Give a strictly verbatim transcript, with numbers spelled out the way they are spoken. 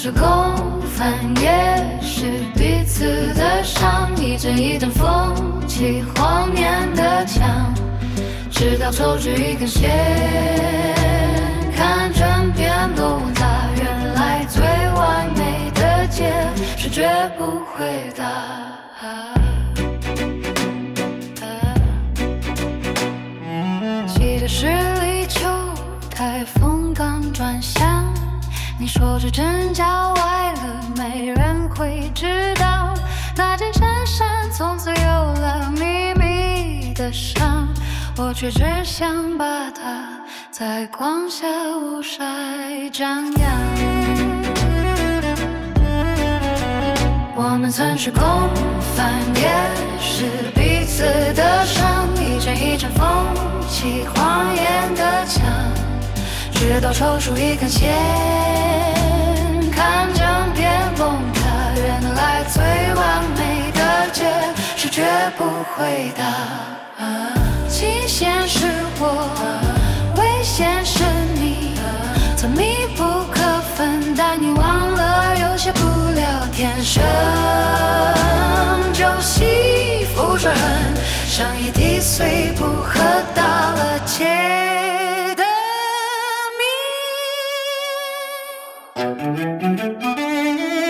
是共犯，也是彼此的伤，一阵一阵风起荒年的墙，直到抽出一根线，看整片崩塌。原来最完美的结是绝不会的。记得十里秋，台风刚转向，你说这阵脚歪了，没人会知道。那件衬衫从此有了秘密的伤，我却只想把它在光下无晒张扬。我们曾是共犯，也是彼此的伤，一阵一阵风起谎言的墙，直到抽出一根线，看整片崩塌。原来最完美的结是绝不会的。极限是我，危险是你，曾密不可分，但你忘了有些不了天生就惜负着恨，伤已滴碎不可打了结的谜。